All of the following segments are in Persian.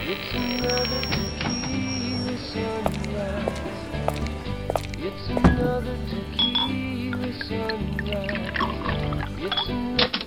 It's another tequila sunrise. It's another tequila sunrise. It's another.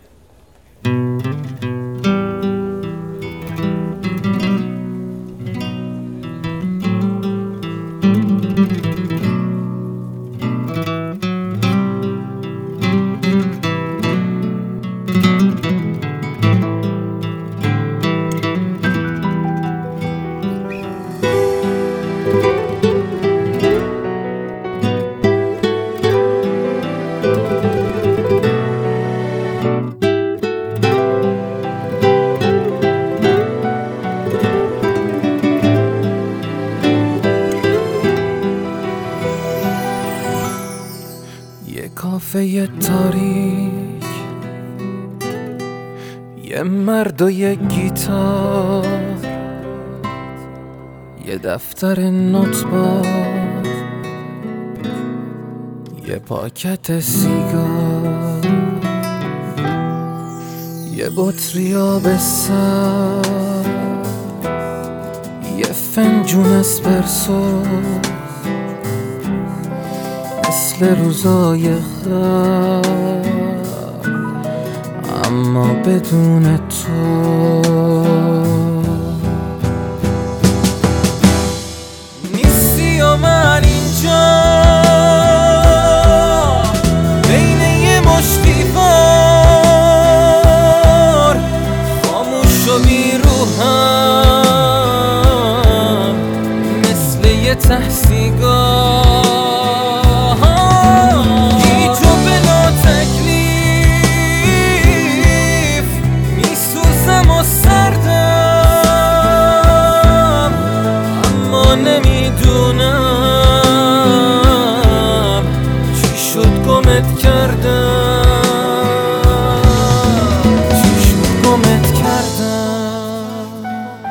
یه کافه تاریک، یه مرد و یه گیتار، یه دفتر نوت‌بار، یه پاکت سیگار، یه بطری آب سر، یه فنجون اسپرسو مثل روزای خر، اما بدون تو نیستی و من اینجا بین یه مشتی بار، خاموش و بی روحم مثل یه ته سیگار. نمیدونم چی شد گمت کردم، چی شد گمت کردم،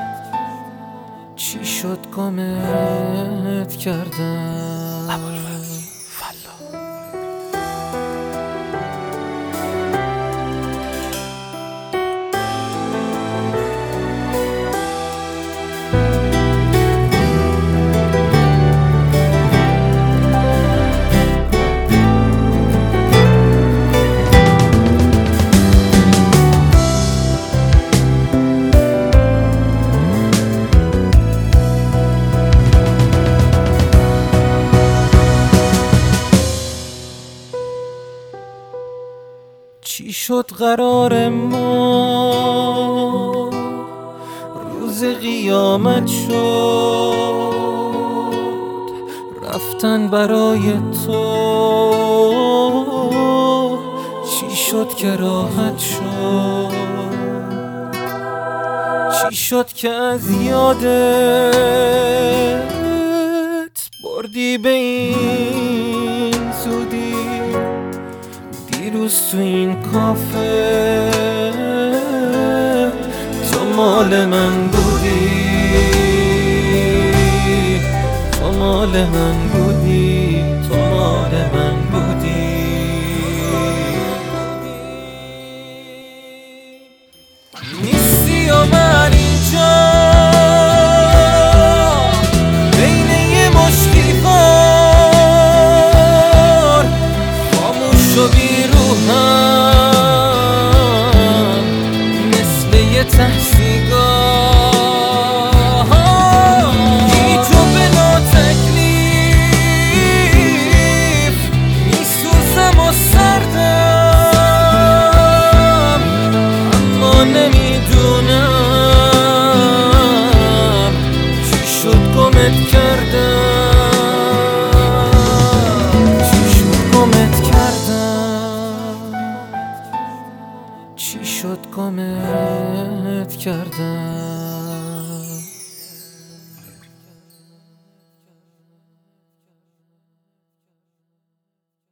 چی شد گمت کردم. ابوالفضل فلا. چی شد قرار ما روز قیامت شد، رفتن برای تو چی شد که راحت شد، چی شد که از یادت بردی به این زودی. دیروز تو این کافه تو مال من بودی، تو مال من بودی، تو مال من بودی. نیستی و من اینجا بین یه مشتی بار، خاموش و بی روحم مثل یه ته سیگار. بی تو بلا تکلیف میسوزم و سردم، اما نمیدونم چی شد گمت کردم، چی شد گمت کردم، چی شد گمت کردم.